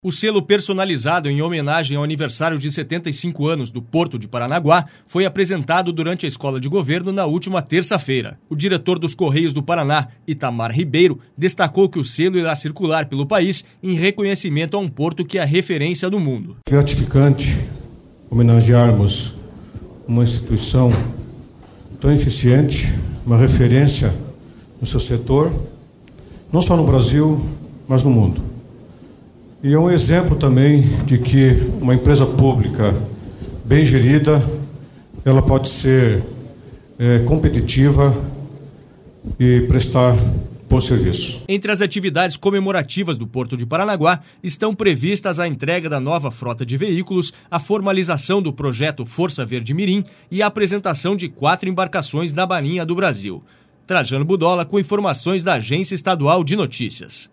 O selo personalizado em homenagem ao aniversário de 75 anos do Porto de Paranaguá foi apresentado durante a Escola de Governo na última terça-feira. O diretor dos Correios do Paraná, Itamar Ribeiro, destacou que o selo irá circular pelo país em reconhecimento a um porto que é referência no mundo. Gratificante homenagearmos uma instituição tão eficiente, uma referência no seu setor, não só no Brasil, mas no mundo. E é um exemplo também de que uma empresa pública bem gerida, ela pode ser competitiva e prestar bom serviço. Entre as atividades comemorativas do Porto de Paranaguá estão previstas a entrega da nova frota de veículos, a formalização do projeto Força Verde Mirim e a apresentação de 4 embarcações na Marinha do Brasil. Trajano Budola com informações da Agência Estadual de Notícias.